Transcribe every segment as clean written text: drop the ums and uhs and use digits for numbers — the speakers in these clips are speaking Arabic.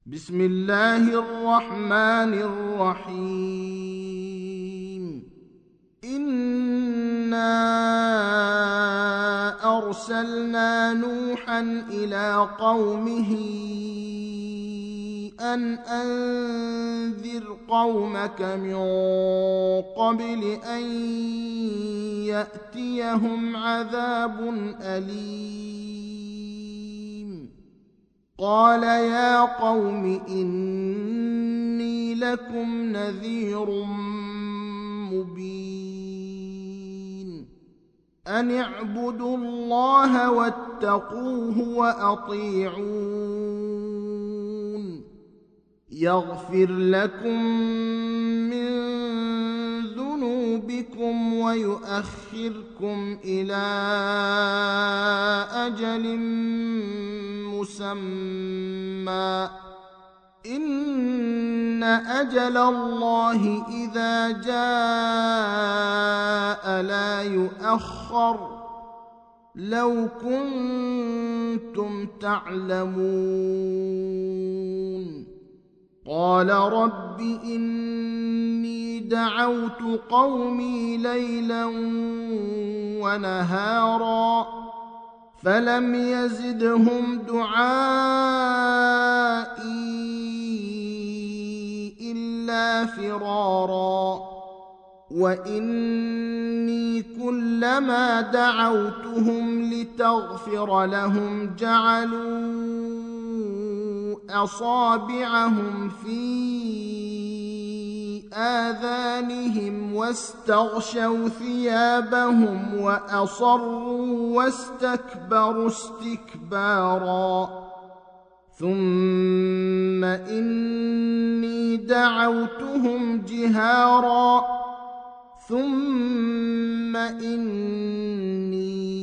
بسم الله الرحمن الرحيم. إنا أرسلنا نوحا إلى قومه أن أنذر قومك من قبل أن يأتيهم عذاب أليم. قال يا قوم إني لكم نذير مبين. أن اعبدوا الله واتقوه وأطيعون. يغفر لكم من ذنوبكم ويؤخركم إلى أجل مسمى. إن أجل الله إذا جاء لا يؤخر. لو كنتم تعلمون. قال رب إني دعوت قومي ليلا ونهارا فلم يزدهم دعائي إلا فرارا. وإني كلما دعوتهم لتغفر لهم جعلوا أصابعهم في آذانهم واستغشوا ثيابهم وأصروا واستكبروا استكبارا. ثم إني دعوتهم جهارا ثم إني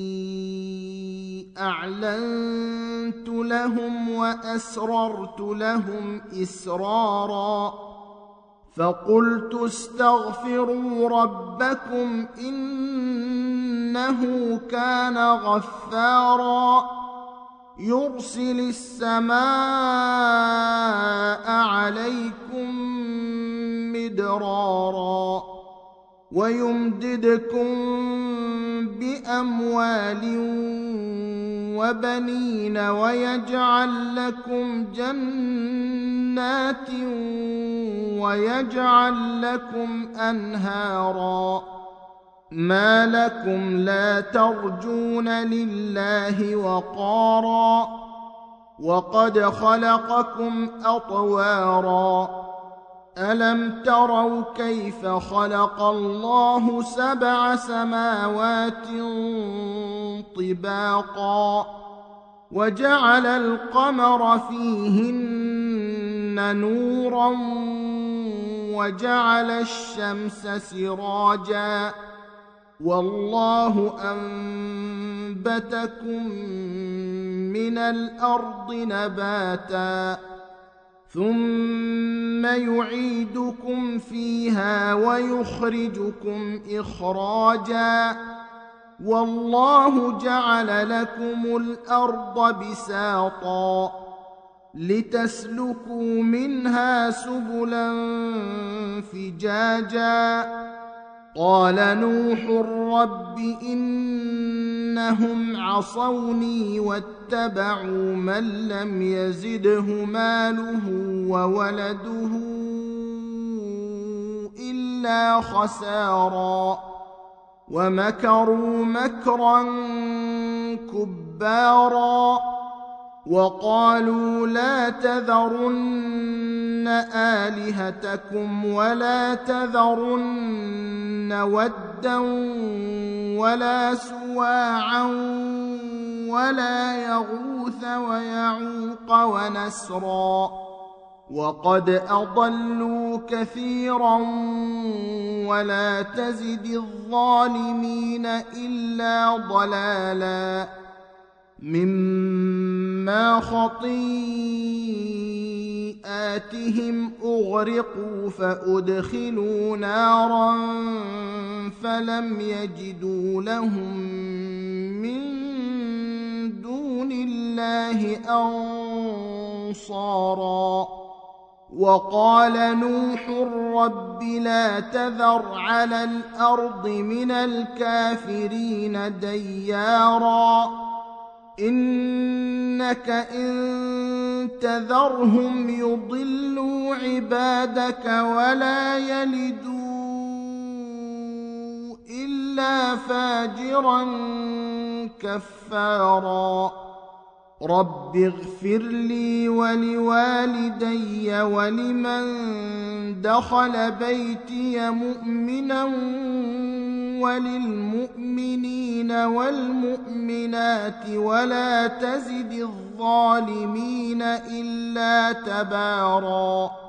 أعلنت لهم وأسررت لهم إسرارا. فقلت استغفروا ربكم إنه كان غفارا. يرسل السماء عليكم مدرارا ويمددكم بأموال وبنين ويجعل لكم جنات ويجعل لكم أنهارا. ما لكم لا ترجون لله وقارا وقد خلقكم أطوارا. ألم تروا كيف خلق الله 7 سماوات طباقا وجعل القمر فيهن نورا وجعل الشمس سراجا والله أنبتكم من الأرض نباتا ثم يعيدكم فيها ويخرجكم إخراجا. والله جعل لكم الأرض بساطا لتسلكوا منها سبلا فجاجا. قال نوح رب إنهم عصوني واتبعوا من لم يزده ماله وولده إلا خسارا. ومكروا مكرا كبارا وقالوا لا تذرن آلهتكم ولا تذرن ودا ولا سواعا ولا يغوث ويعوق ونسرا. وقد أضلوا كثيرا ولا تزد الظالمين إلا ضلالا. مما خطيئاتهم أغرقوا فأدخلوا نارا فلم يجدوا لهم من دون الله أنصارا. صارا وقال نوح رب لا تذر على الأرض من الكافرين ديارا إنك إن تذرهم يضلوا عبادك ولا يلدوا إلا فاجرا كفارا رب اغفر لي ولوالدي ولمن دخل بيتي مؤمنا وللمؤمنين والمؤمنات ولا تزد الظالمين إلا تباراً